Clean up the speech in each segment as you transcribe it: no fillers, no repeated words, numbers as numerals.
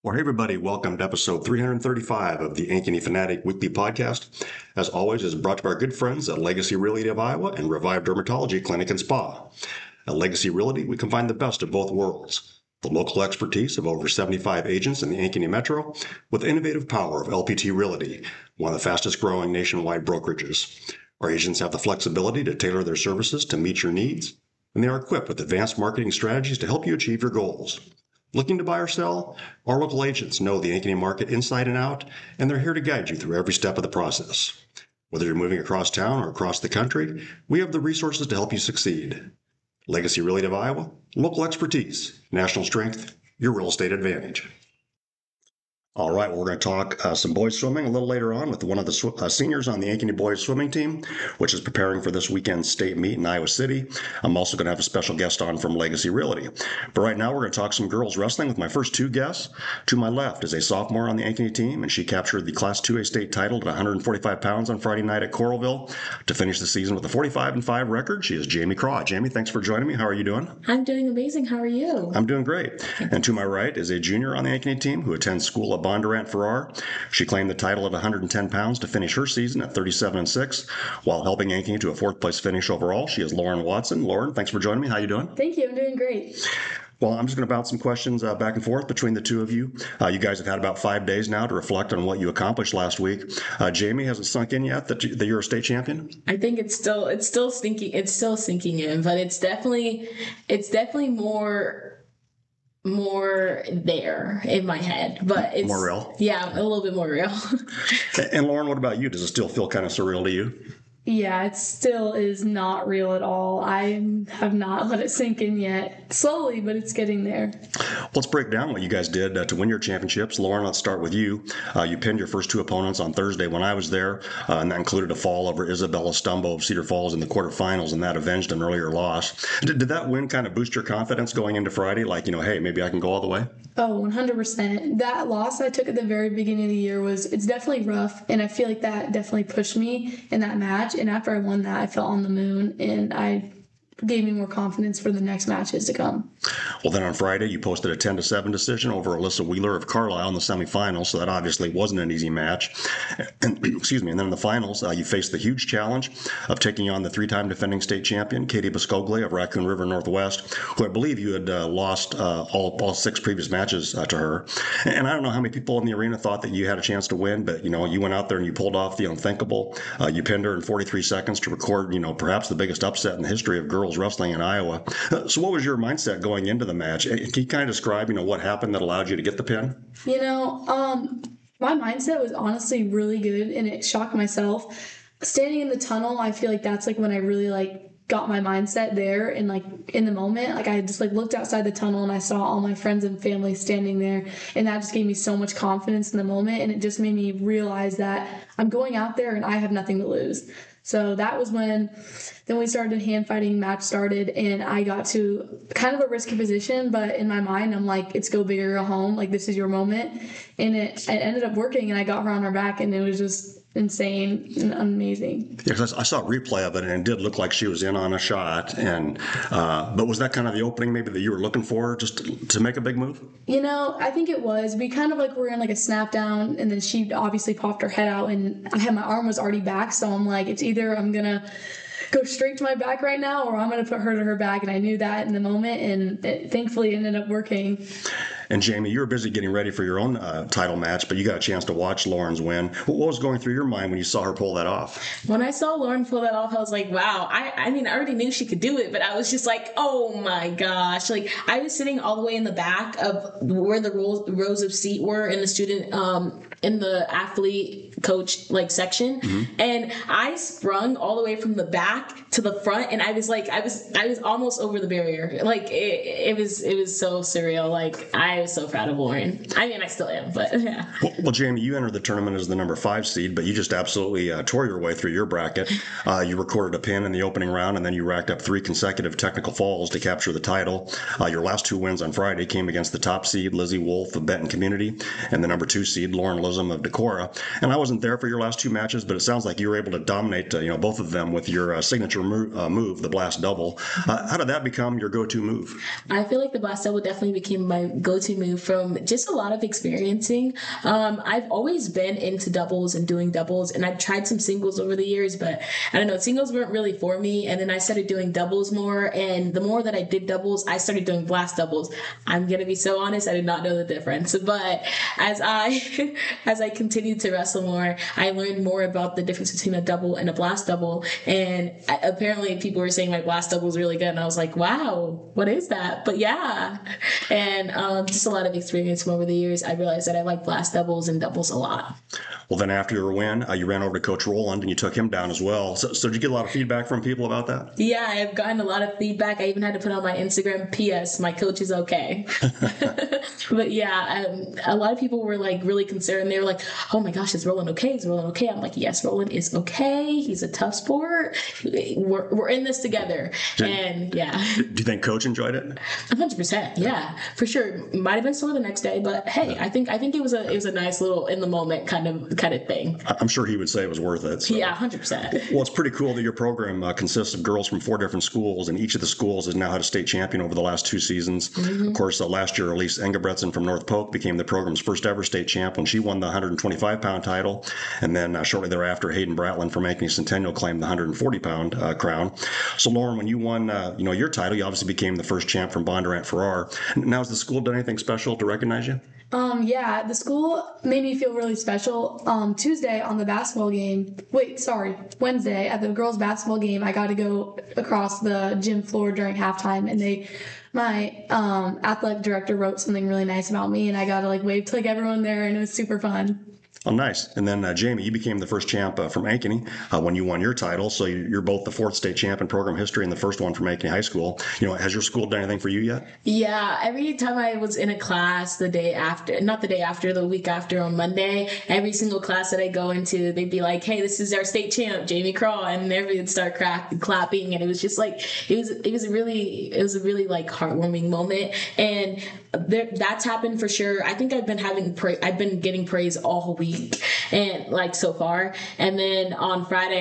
Well, hey everybody, welcome to episode 335 of the Ankeny Fanatic Weekly Podcast. As always, it's brought to our good friends at Legacy Realty of Iowa and Revive Dermatology Clinic and Spa. At Legacy Realty, we combine the best of both worlds. The local expertise of over 75 agents in the Ankeny Metro with the innovative power of LPT Realty, one of the fastest growing nationwide brokerages. Our agents have the flexibility to tailor their services to meet your needs, and they are equipped with advanced marketing strategies to help you achieve your goals. Looking to buy or sell? Our local agents know the Ankeny market inside and out, and they're here to guide you through every step of the process. Whether you're moving across town or across the country, we have the resources to help you succeed. Legacy Realty of Iowa, local expertise, national strength, your real estate advantage. All right, we're going to talk some boys swimming a little later on with one of the seniors on the Ankeny boys swimming team, which is preparing for this weekend's state meet in Iowa City. I'm also going to have a special guest on from Legacy Realty. But right now, we're going to talk some girls wrestling with my first two guests. To my left is a sophomore on the Ankeny team, and she captured the Class 2A state title at 145 pounds on Friday night at Coralville to finish the season with a 45-5 record. She is Jamie Craw. Jamie, thanks for joining me. How are you doing? I'm doing amazing. How are you? I'm doing great. And to my right is a junior on the Ankeny team who attends school at Bondurant Farrar. She claimed the title at 110 pounds to finish her season at 37-6, while helping Ankeny to a fourth place finish overall. She is Lauren Watson. Lauren, thanks for joining me. How you doing? Thank you. I'm doing great. Well, I'm just going to bounce some questions back and forth between the two of you. You guys have had about 5 days now to reflect on what you accomplished last week. Jamie, has it sunk in yet that you're a state champion? I think it's still sinking. It's still sinking in, but it's definitely more there in my head, but it's more real. Yeah, a little bit more real. And Lauren, what about you? Does it still feel kind of surreal to you? Yeah, it still is not real at all. I have not let it sink in yet. Slowly, but it's getting there. Let's break down what you guys did to win your championships. Lauren, let's start with you. You pinned your first two opponents on Thursday when I was there, and that included a fall over Isabella Stumbo of Cedar Falls in the quarterfinals, and that avenged an earlier loss. Did that win kind of boost your confidence going into Friday? Like, hey, maybe I can go all the way? Oh, 100%. That loss I took at the very beginning of the year it's definitely rough, and I feel like that definitely pushed me in that match. And after I won that, I felt on the moon, and I gave me more confidence for the next matches to come. Well, then on Friday, you posted a 10-7 decision over Alyssa Wheeler of Carlisle in the semifinals, so that obviously wasn't an easy match. And excuse me. And then in the finals, you faced the huge challenge of taking on the three-time defending state champion, Katie Biscoglia of Raccoon River Northwest, who I believe you had lost all 6 previous matches to her. And I don't know how many people in the arena thought that you had a chance to win, but you went out there and you pulled off the unthinkable. You pinned her in 43 seconds to record, perhaps the biggest upset in the history of girls wrestling in Iowa. So what was your mindset going into the match? Can you kind of describe, what happened that allowed you to get the pin? My mindset was honestly really good, and it shocked myself. Standing in the tunnel, I feel like that's when I really got my mindset there, and in the moment, I just looked outside the tunnel and I saw all my friends and family standing there, and that just gave me so much confidence in the moment, and it just made me realize that I'm going out there and I have nothing to lose. So that was when then we started hand fighting, match started, and I got to kind of a risky position, but in my mind, I'm like, it's go big or go home. This is your moment. And it ended up working, and I got her on her back, and it was just insane and amazing. Yeah, because I saw a replay of it, and it did look like she was in on a shot. And but was that kind of the opening maybe that you were looking for, just to make a big move? I think it was. We kind of were in a snap down, and then she obviously popped her head out, and my arm was already back, so I'm like, it's either I'm gonna go straight to my back right now, or I'm going to put her to her back. And I knew that in the moment, and it thankfully ended up working. And Jamie, you were busy getting ready for your own title match, but you got a chance to watch Lauren's win. What was going through your mind when you saw her pull that off? When I saw Lauren pull that off, I was like, wow. I already knew she could do it, but I was just like, oh my gosh. I was sitting all the way in the back of where the rows of seat were in the student, in the athlete coach section. Mm-hmm. And I sprung all the way from the back to the front, and I was almost over the barrier. It was so surreal. I was so proud of Lauren. I still am, but yeah. Well, Jamie, you entered the tournament as the number 5 seed, but you just absolutely tore your way through your bracket. You recorded a pin in the opening round, and then you racked up 3 consecutive technical falls to capture the title. Your last 2 wins on Friday came against the top seed, Lizzie Wolf of Benton Community, and the number 2 seed, Lauren Lism of Decorah. And I wasn't there for your last 2 matches, but it sounds like you were able to dominate both of them with your signature move, the blast double. How did that become your go-to move? I feel like the blast double definitely became my go-to go-to move from just a lot of experiencing. I've always been into doubles and doing doubles, and I've tried some singles over the years, but I don't know, singles weren't really for me. And then I started doing doubles more, and the more that I did doubles, I started doing blast doubles. I'm gonna be so honest, I did not know the difference, but as I as I continued to wrestle more, I learned more about the difference between a double and a blast double. And apparently people were saying my blast double was really good, and I was like, wow, what is that? But yeah, and just a lot of experience from over the years, I realized that I like blast doubles and doubles a lot. Well, then after your win, you ran over to Coach Roland and you took him down as well. So did you get a lot of feedback from people about that? Yeah, I've gotten a lot of feedback. I even had to put on my Instagram, P.S. my coach is okay. But yeah, a lot of people were like really concerned. They were like, oh my gosh, is Roland okay? Is Roland okay? I'm like, yes, Roland is okay. He's a tough sport. We're in this together. And yeah. Do you think Coach enjoyed it? 100%. Yeah, for sure. Might have been sore the next day, but hey, I think it was a nice little in the moment kind of thing. I'm sure he would say it was worth it. So. Yeah, 100%. Well, it's pretty cool that your program consists of girls from 4 different schools, and each of the schools has now had a state champion over the last 2 seasons. Mm-hmm. Of course, last year, Elise Engebretson from North Polk became the program's first ever state champ when she won the 125-pound title, and then shortly thereafter, Hayden Bratland from Ankeny Centennial claimed the 140-pound crown. So, Lauren, when you won, your title, you obviously became the first champ from Bondurant Farrar. Now, has the school done anything special to recognize you? Yeah, the school made me feel really special. Wednesday at the girls' basketball game, I got to go across the gym floor during halftime, and my athletic director wrote something really nice about me, and I got to wave to everyone there, and it was super fun. Oh, nice. And then, Jamie, you became the first champ from Ankeny when you won your title. So you're both the 4th state champ in program history and the first one from Ankeny High School. Has your school done anything for you yet? Yeah. Every time I was in a class the week after on Monday, every single class that I go into, they'd be like, hey, this is our state champ, Jamie Craw. And everybody would start clapping. And it was just it was a really heartwarming moment. And that's happened for sure. I think I've been getting praise all week. And so far, and then on Friday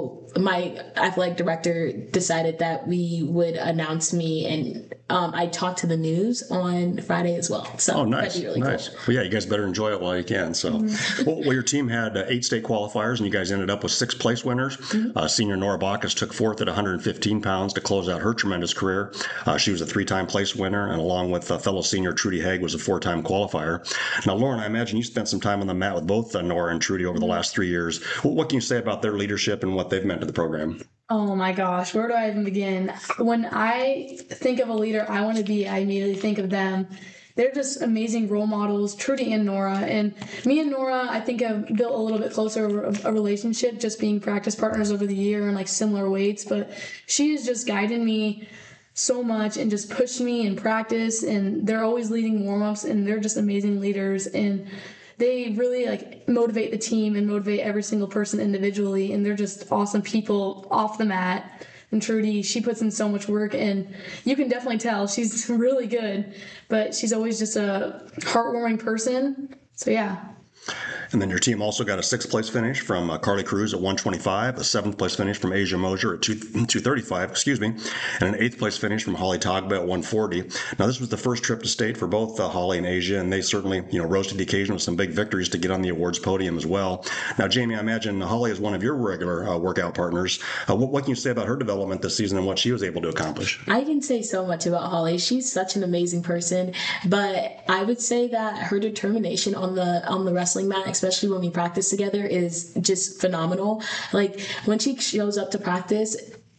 my athletic director decided that we would announce me, and I talked to the news on Friday as well. So nice, that'd be really nice. cool. Well, yeah, you guys better enjoy it while you can. So, well, your team had 8 state qualifiers, and you guys ended up with 6 place winners. Mm-hmm. Senior Nora Bacchus took 4th at 115 pounds to close out her tremendous career. She was a 3-time place winner, and along with fellow senior Trudy Haig was a 4-time qualifier. Now, Lauren, I imagine you spent some time on the mat with both Nora and Trudy over the last 3 years. What can you say about their leadership and what they've meant to the program? Oh my gosh, where do I even begin? When I think of a leader I want to be, I immediately think of them. They're just amazing role models, Trudy and Nora. And me and Nora, I think, have built a little bit closer a relationship, just being practice partners over the year and similar weights. But she has just guided me so much and just pushed me in practice. And they're always leading warm-ups, and they're just amazing leaders. And they really motivate the team and motivate every single person individually, and they're just awesome people off the mat. And Trudy, she puts in so much work, and you can definitely tell she's really good, but she's always just a heartwarming person. So yeah. And then your team also got a 6th place finish from Carly Cruz at 125, a 7th place finish from Asia Mosier at 235, and an 8th place finish from Holly Togba at 140. Now, this was the first trip to state for both Holly and Asia, and they certainly, rose to the occasion with some big victories to get on the awards podium as well. Now, Jamie, I imagine Holly is one of your regular workout partners. What can you say about her development this season and what she was able to accomplish? I can say so much about Holly. She's such an amazing person, but I would say that her determination on the wrestling mat, especially when we practice together, is just phenomenal. When she shows up to practice,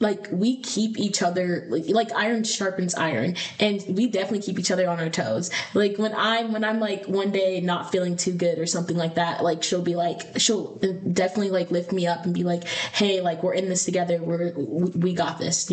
we keep each other like iron sharpens iron, and we definitely keep each other on our toes. When I'm one day not feeling too good or something like that, she'll definitely lift me up and be like, hey, we're in this together, we got this,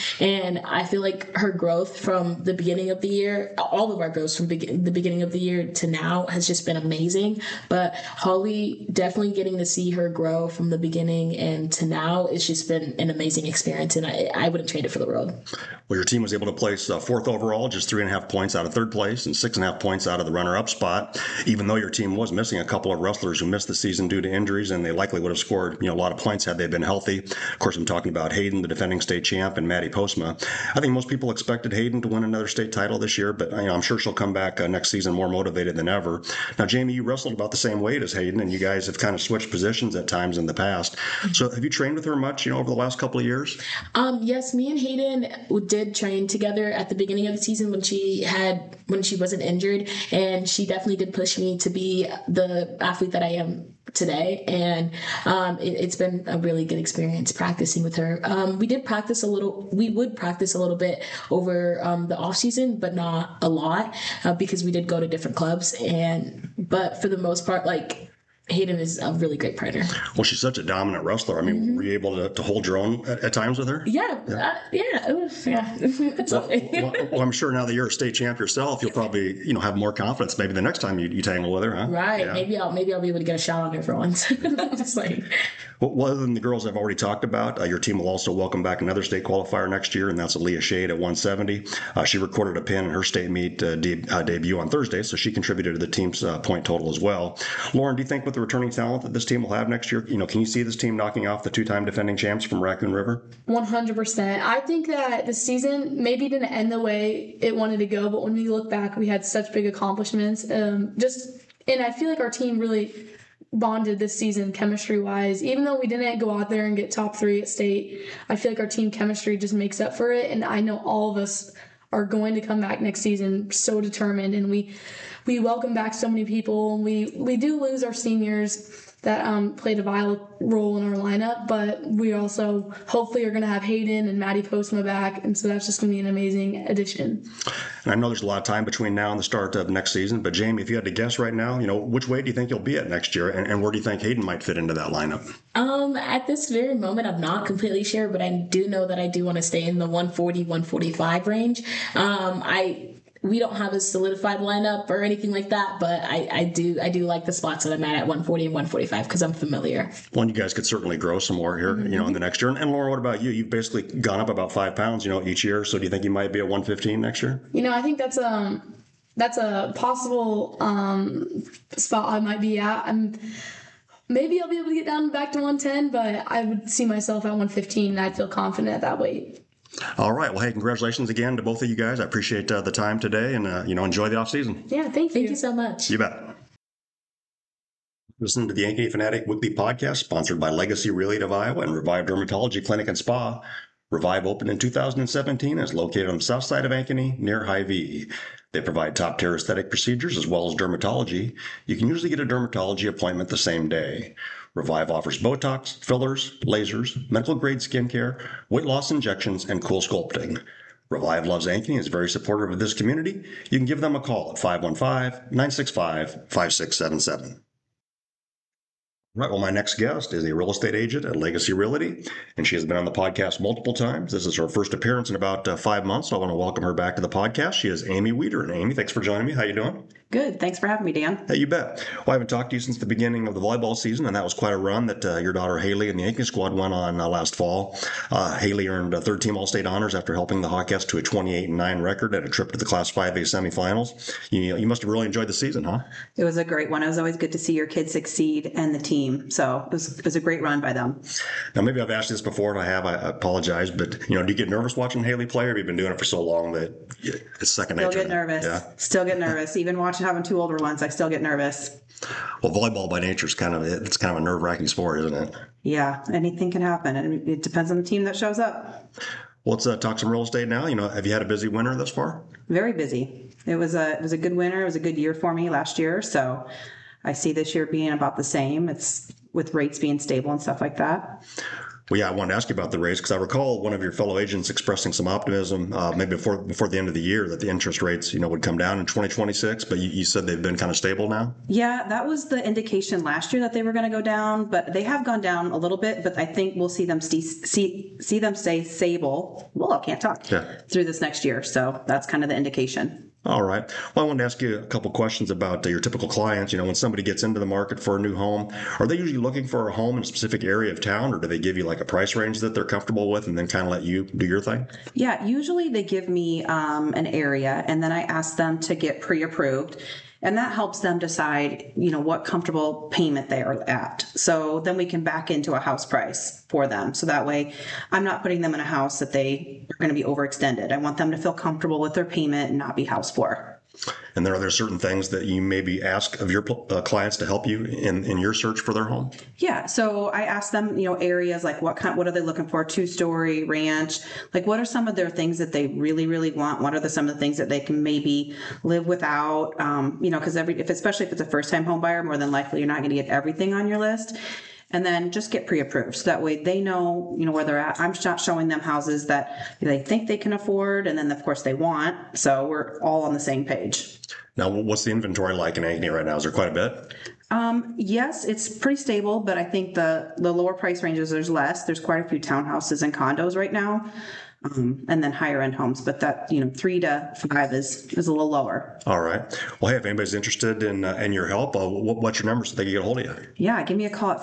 And I feel her growth from the beginning of the year, all of our growth from the beginning of the year to now has just been amazing. But Holly, definitely getting to see her grow from the beginning and to now, it's just been an amazing experience. experience, and I wouldn't trade it for the world. Well, your team was able to place fourth overall, just 3.5 points out of third place and 6.5 points out of the runner-up spot, even though your team was missing a couple of wrestlers who missed the season due to injuries, and they likely would have scored a lot of points had they been healthy. Of course, I'm talking about Hayden, the defending state champ, and Maddie Postma. I think most people expected Hayden to win another state title this year, but I'm sure she'll come back next season more motivated than ever. Now, Jamie, you wrestled about the same weight as Hayden, and you guys have kind of switched positions at times in the past. So have you trained with her much, over the last couple of years? Yes, me and Hayden did train together at the beginning of the season when she wasn't injured, and she definitely did push me to be the athlete that I am today, and it's been a really good experience practicing with her. We would practice a little bit over the off season, but not a lot, because we did go to different clubs, but for the most part, Hayden is a really great partner. Well, she's such a dominant wrestler. I mean, were you able to hold your own at times with her? Yeah. Well, I'm sure now that you're a state champ yourself, you'll probably have more confidence maybe the next time you tangle with her, huh? Right. Yeah. Maybe I'll be able to get a shot on her for once. Just Well, other than the girls I've already talked about, your team will also welcome back another state qualifier next year, and that's Aaliyah Shade at 170. She recorded a pin in her state meet debut on Thursday, so she contributed to the team's point total as well. Lauren, do you think with the returning talent that this team will have next year, can you see this team knocking off the two-time defending champs from Raccoon River? 100%. I think that the season maybe didn't end the way it wanted to go, but when we look back, we had such big accomplishments. And I feel like our team really bonded this season chemistry-wise. Even though we didn't go out there and get top 3 at state, I feel like our team chemistry just makes up for it, and I know all of us are going to come back next season so determined, and we welcome back so many people. We do lose our seniors that played a vital role in our lineup, but we also hopefully are going to have Hayden and Maddie Postma back, and so that's just going to be an amazing addition. And I know there's a lot of time between now and the start of next season, but Jamie, if you had to guess right now, which way do you think you'll be at next year, and where do you think Hayden might fit into that lineup? At this very moment, I'm not completely sure, but I do know that I do want to stay in the 140, 145 range. We don't have a solidified lineup or anything like that, but I do like the spots that I'm at 140 and 145 because I'm familiar. Well, and you guys could certainly grow some more here, in the next year. And Laura, what about you? You've basically gone up about 5 pounds, each year. So do you think you might be at 115 next year? I think that's a possible spot I might be at. Maybe I'll be able to get down back to 110, but I would see myself at 115, and I'd feel confident at that weight. All right. Well, hey, congratulations again to both of you guys. I appreciate the time today, and enjoy the off season. Yeah, thank you. Thank you so much. You bet. Listen to the Ankeny Fanatic Weekly Podcast, sponsored by Legacy Realty of Iowa and Revive Dermatology Clinic and Spa. Revive opened in 2017 and is located on the south side of Ankeny near Hy-Vee. They provide top-tier aesthetic procedures as well as dermatology. You can usually get a dermatology appointment the same day. Revive offers Botox, fillers, lasers, medical-grade skincare, weight loss injections, and cool sculpting. Revive loves Ankeny and is very supportive of this community. You can give them a call at 515-965-5677. Right, well, my next guest is a real estate agent at Legacy Realty, and she has been on the podcast multiple times. This is her first appearance in about 5 months, so I want to welcome her back to the podcast. She is Amy Weeder. And Amy, thanks for joining me. How you doing? Good. Thanks for having me, Dan. Hey, you bet. Well, I haven't talked to you since the beginning of the volleyball season, and that was quite a run that your daughter Haley and the Ankeny squad went on last fall. Haley earned third-team All-State honors after helping the Hawkettes to a 28-9 record at a trip to the Class 5A semifinals. You must have really enjoyed the season, huh? It was a great one. It was always good to see your kids succeed and the team. So it was a great run by them. Now, maybe I've asked you this before, and I apologize, but do you get nervous watching Haley play, or have you been doing it for so long that it's second nature? Still get nervous. Yeah. Still get nervous. Even having 2 older ones, I still get nervous. Well, volleyball by nature is kind of a nerve-wracking sport, isn't it? Yeah, anything can happen, and it depends on the team that shows up. Well, let's talk some real estate now. Have you had a busy winter thus far? Very busy. It was a good winter. It was a good year for me last year, so I see this year being about the same. It's with rates being stable and stuff like that. Well, yeah, I wanted to ask you about the rates because I recall one of your fellow agents expressing some optimism maybe before the end of the year that the interest rates, would come down in 2026. But you said they've been kind of stable now? Yeah, that was the indication last year that they were going to go down, but they have gone down a little bit. But I think we'll see them see them stay stable. Well, I can't talk. Yeah. Through this next year. So that's kind of the indication. All right. Well, I wanted to ask you a couple questions about your typical clients. When somebody gets into the market for a new home, are they usually looking for a home in a specific area of town, or do they give you like a price range that they're comfortable with and then kind of let you do your thing? Yeah, usually they give me an area, and then I ask them to get pre-approved. And that helps them decide, what comfortable payment they are at. So then we can back into a house price for them. So that way I'm not putting them in a house that they are going to be overextended. I want them to feel comfortable with their payment and not be house poor. And are there certain things that you maybe ask of your clients to help you in your search for their home? Yeah. So I ask them, areas like what are they looking for? 2-story ranch. Like what are some of their things that they really, really want? What are some of the things that they can maybe live without? Because especially if it's a first time home buyer, more than likely you're not going to get everything on your list. And then just get pre-approved. So that way they know, where they're at. I'm not showing them houses that they think they can afford. And then of course they want. So we're all on the same page. Now, what's the inventory like in Ankeny right now? Is there quite a bit? Yes, it's pretty stable, but I think the lower price ranges, there's less. There's quite a few townhouses and condos right now. And then higher end homes, but that 3 to 5 is a little lower. All right. Well, hey, if anybody's interested in your help, what's your number so they can get a hold of you? Yeah, give me a call at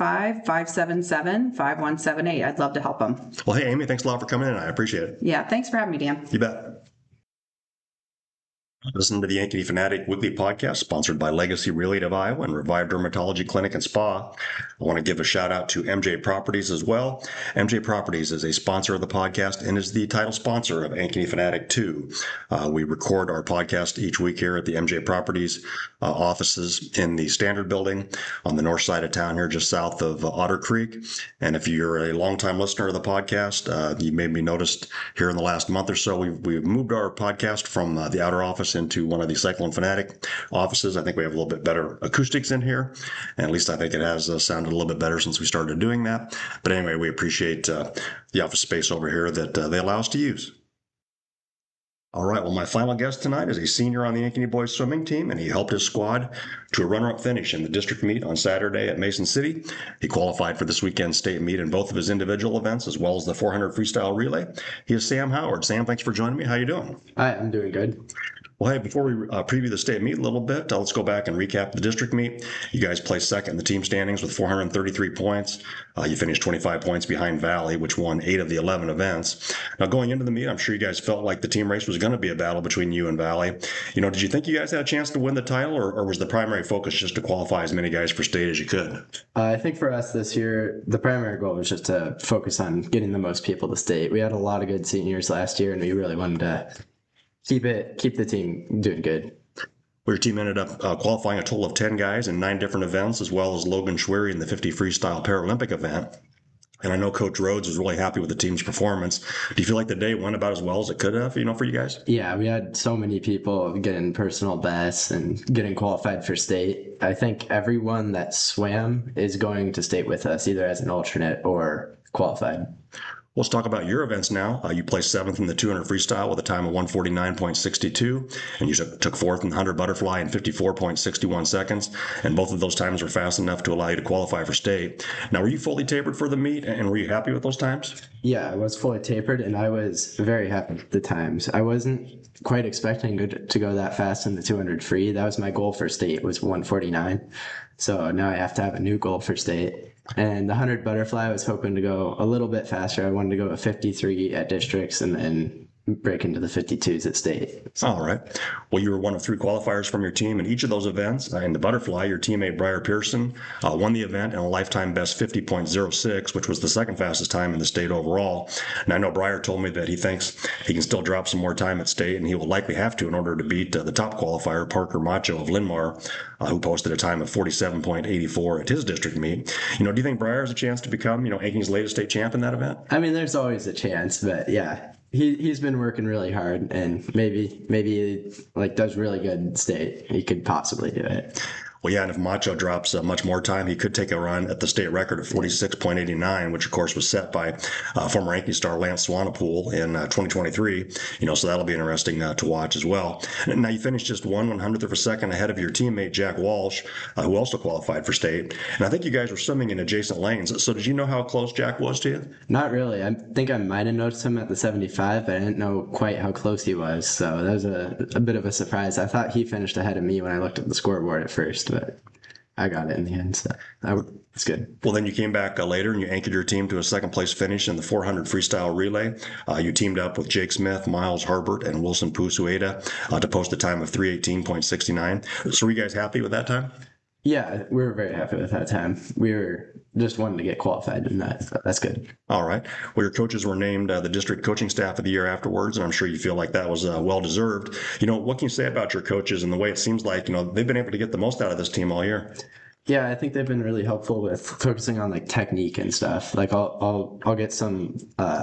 515-577-5178. I'd love to help them. Well, hey, Amy, thanks a lot for coming in. I appreciate it. Yeah, thanks for having me, Dan. You bet. Listen to the Ankeny Fanatic Weekly Podcast, sponsored by Legacy Realty of Iowa and Revive Dermatology Clinic and Spa. I want to give a shout out to MJ Properties as well. MJ Properties is a sponsor of the podcast and is the title sponsor of Ankeny Fanatic 2. We record our podcast each week here at the MJ Properties offices in the Standard Building on the north side of town here, just south of Otter Creek. And if you're a longtime listener of the podcast, you may be noticed here in the last month or so, we've moved our podcast from the outer office into one of the Cyclone Fanatic offices. I think we have a little bit better acoustics in here, and at least I think it has sounded a little bit better since we started doing that. But anyway, we appreciate the office space over here that they allow us to use. All right, well, my final guest tonight is a senior on the Ankeny boys swimming team, and he helped his squad to a runner-up finish in the district meet on Saturday at Mason City. He qualified for this weekend's state meet in both of his individual events, as well as the 400 freestyle relay. He is Sam Howard. Sam, thanks for joining me. How you doing? Hi, I'm doing good. Well, hey, before we preview the state meet a little bit, let's go back and recap the district meet. You guys placed second in the team standings with 433 points. You finished 25 points behind Valley, which won 8 of the 11 events. Now, going into the meet, I'm sure you guys felt like the team race was going to be a battle between you and Valley. Did you think you guys had a chance to win the title, or was the primary focus just to qualify as many guys for state as you could? I think for us this year, the primary goal was just to focus on getting the most people to state. We had a lot of good seniors last year, and we really wanted to keep the team doing good. Your team ended up qualifying a total of 10 guys in 9 different events, as well as Logan Schwery in the 50 freestyle Paralympic event. And I know Coach Rhodes was really happy with the team's performance. Do you feel like the day went about as well as it could have, for you guys? Yeah, we had so many people getting personal bests and getting qualified for state. I think everyone that swam is going to state with us, either as an alternate or qualified. Let's talk about your events now. You placed 7th in the 200 freestyle with a time of 1:49.62, and you took 4th in the 100 butterfly in 54.61 seconds, and both of those times were fast enough to allow you to qualify for state. Now, were you fully tapered for the meet, and were you happy with those times? Yeah, I was fully tapered, and I was very happy with the times. I wasn't quite expecting to go that fast in the 200 free. That was my goal for state, was 1:49. So now I have to have a new goal for state. And the 100 butterfly, I was hoping to go a little bit faster. I wanted to go a 53 at districts and then break into the 52s at state. All right. Well, you were one of 3 qualifiers from your team in each of those events. In the butterfly, your teammate Briar Pearson won the event in a lifetime best 50.06, which was the second fastest time in the state overall. And I know Briar told me that he thinks he can still drop some more time at state, and he will likely have to in order to beat the top qualifier, Parker Macho of Linmar, who posted a time of 47.84 at his district meet. Do you think Briar has a chance to become, Ankeny's latest state champ in that event? I mean, there's always a chance, but yeah. He's been working really hard, and maybe he does really good in state. He could possibly do it. Well, yeah, and if Macho drops much more time, he could take a run at the state record of 46.89, which of course was set by former ranking star Lance Swanepoel in 2023. So that'll be interesting to watch as well. Now you finished just 1/100th of a second ahead of your teammate Jack Walsh, who also qualified for state. And I think you guys were swimming in adjacent lanes. So did you know how close Jack was to you? Not really. I think I might have noticed him at the 75, but I didn't know quite how close he was. So that was a bit of a surprise. I thought he finished ahead of me when I looked at the scoreboard at first, but I got it in the end. So that's good. Well, then you came back later and you anchored your team to a second place finish in the 400 freestyle relay. You teamed up with Jake Smith, Miles Herbert, and Wilson Pusueda to post a time of 3:18.69. So were you guys happy with that time? Yeah, we were very happy with that time. We were just wanting to get qualified in that. So that's good. All right. Well, your coaches were named the district coaching staff of the year afterwards, and I'm sure you feel like that was well-deserved. What can you say about your coaches and the way it seems like, they've been able to get the most out of this team all year? Yeah, I think they've been really helpful with focusing on like technique and stuff. Like I'll get some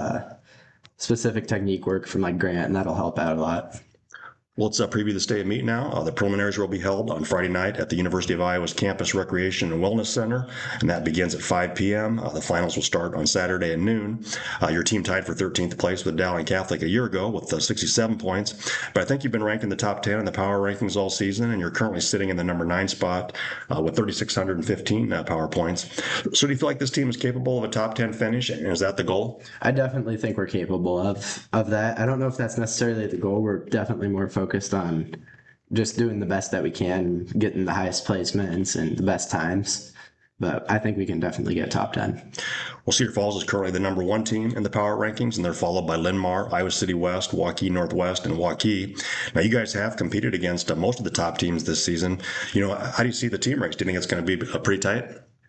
specific technique work from like Grant, and that'll help out a lot. Well, let's preview the state meet now. The preliminaries will be held on Friday night at the University of Iowa's Campus Recreation and Wellness Center, and that begins at 5 p.m. The finals will start on Saturday at noon. Your team tied for 13th place with Dowling Catholic a year ago with 67 points, but I think you've been ranked in the top 10 in the power rankings all season, and you're currently sitting in the number 9 spot with 3,615 power points. So do you feel like this team is capable of a top 10 finish, and is that the goal? I definitely think we're capable of that. I don't know if that's necessarily the goal. We're definitely more focused on just doing the best that we can, getting the highest placements and the best times. But I think we can definitely get top 10. Well, Cedar Falls is currently the number 1 team in the power rankings, and they're followed by Linn-Mar, Iowa City West, Waukee Northwest, and Waukee. Now, you guys have competed against most of the top teams this season. How do you see the team race? Do you think it's going to be pretty tight?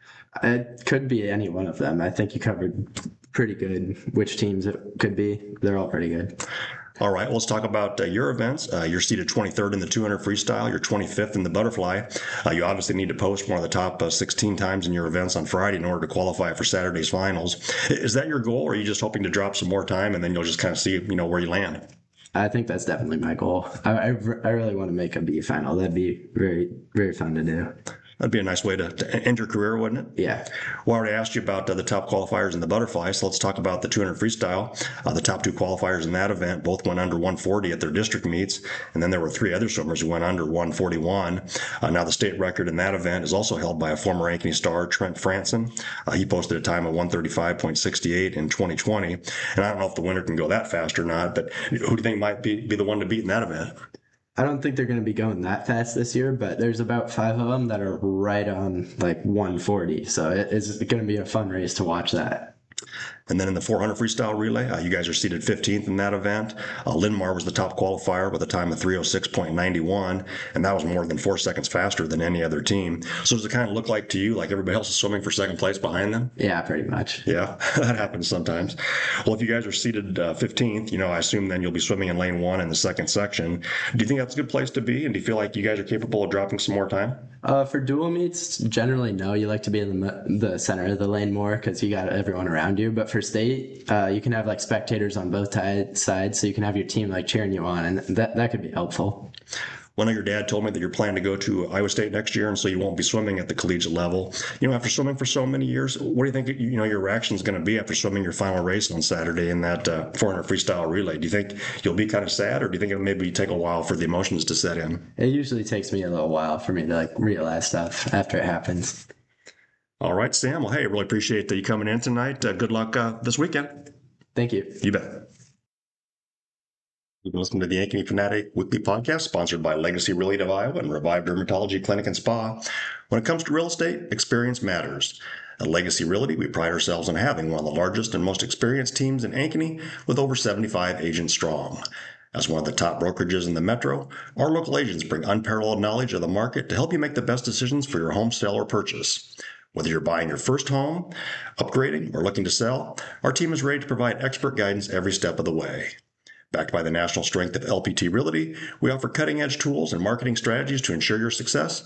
It could be any one of them. I think you covered pretty good which teams it could be. They're all pretty good. All right, well, let's talk about your events. You're seated 23rd in the 200 freestyle. You're 25th in the butterfly. You obviously need to post one of the top 16 times in your events on Friday in order to qualify for Saturday's finals. Is that your goal, or are you just hoping to drop some more time and then you'll just kind of see, where you land? I think that's definitely my goal. I really want to make a B final. That'd be very, very fun to do. That'd be a nice way to end your career, wouldn't it? Yeah. Well, I already asked you about the top qualifiers in the butterfly, so let's talk about the 200 freestyle. The top 2 qualifiers in that event both went under 140 at their district meets, and then there were 3 other swimmers who went under 141. Now, the state record in that event is also held by a former Ankeny star, Trent Franson. He posted a time of 135.68 in 2020, and I don't know if the winner can go that fast or not, but who do you think might be the one to beat in that event? I don't think they're going to be going that fast this year, but there's about 5 of them that are right on like 140. So it's going to be a fun race to watch that. And then in the 400 freestyle relay, you guys are seated 15th in that event. Linn-Mar was the top qualifier with a time of 3:06.91, and that was more than 4 seconds faster than any other team. So does it kind of look like to you like everybody else is swimming for second place behind them? Yeah, pretty much. Yeah, that happens sometimes. Well, if you guys are seated 15th, I assume then you'll be swimming in lane 1 in the second section. Do you think that's a good place to be, and do you feel like you guys are capable of dropping some more time? For dual meets, generally no. You like to be in the center of the lane more because you got everyone around you. But for state, you can have like spectators on both sides, so you can have your team like cheering you on, and that could be helpful. Well, I know your dad told me that you're planning to go to Iowa State next year, and so you won't be swimming at the collegiate level. After swimming for so many years, what do you think your reaction is going to be after swimming your final race on Saturday in that 400 freestyle relay? Do you think you'll be kind of sad, or do you think it'll maybe take a while for the emotions to set in? It usually takes me a little while for me to like realize stuff after it happens. All right, Sam. Well, hey, I really appreciate you coming in tonight. Good luck this weekend. Thank you. You bet. You've been listening to the Ankeny Fanatic Weekly Podcast, sponsored by Legacy Realty of Iowa and Revive Dermatology Clinic and Spa. When it comes to real estate, experience matters. At Legacy Realty, we pride ourselves on having one of the largest and most experienced teams in Ankeny, with over 75 agents strong. As one of the top brokerages in the metro, our local agents bring unparalleled knowledge of the market to help you make the best decisions for your home sale or purchase. Whether you're buying your first home, upgrading, or looking to sell, our team is ready to provide expert guidance every step of the way. Backed by the national strength of LPT Realty, we offer cutting-edge tools and marketing strategies to ensure your success.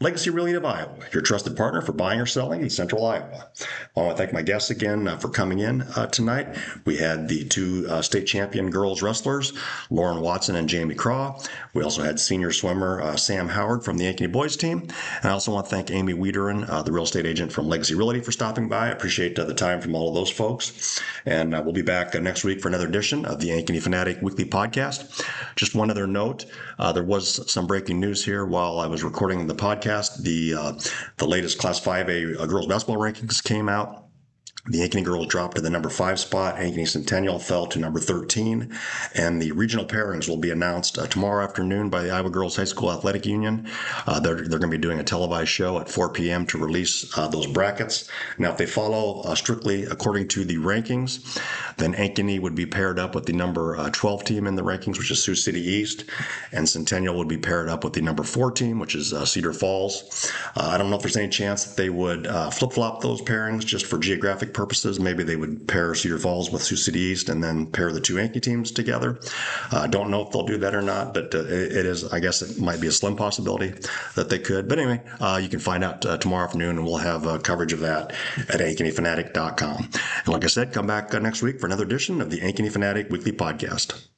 Legacy Realty of Iowa, your trusted partner for buying or selling in Central Iowa. I want to thank my guests again for coming in tonight. We had the two state champion girls wrestlers, Lauren Watson and Jamie Craw. We also had senior swimmer Sam Howard from the Ankeny boys team. And I also want to thank Amy Wiederin, the real estate agent from Legacy Realty, for stopping by. I appreciate the time from all of those folks. And we'll be back next week for another edition of the Ankeny Fanatic Weekly Podcast. Just one other note, there was some breaking news here while I was recording the podcast. The latest Class 5A girls basketball rankings came out. The Ankeny girls dropped to the number 5 spot. Ankeny Centennial fell to number 13. And the regional pairings will be announced tomorrow afternoon by the Iowa Girls High School Athletic Union. They're going to be doing a televised show at 4 p.m. to release those brackets. Now, if they follow strictly according to the rankings, then Ankeny would be paired up with the number 12 team in the rankings, which is Sioux City East. And Centennial would be paired up with the number 4 team, which is Cedar Falls. I don't know if there's any chance that they would flip-flop those pairings just for geographic purposes. Maybe they would pair Cedar Falls with Sioux City East and then pair the two Ankeny teams together. Don't know if they'll do that or not, but it is, I guess it might be a slim possibility that they could. But anyway, you can find out tomorrow afternoon, and we'll have coverage of that at AnkenyFanatic.com. And like I said, come back next week for another edition of the Ankeny Fanatic Weekly Podcast.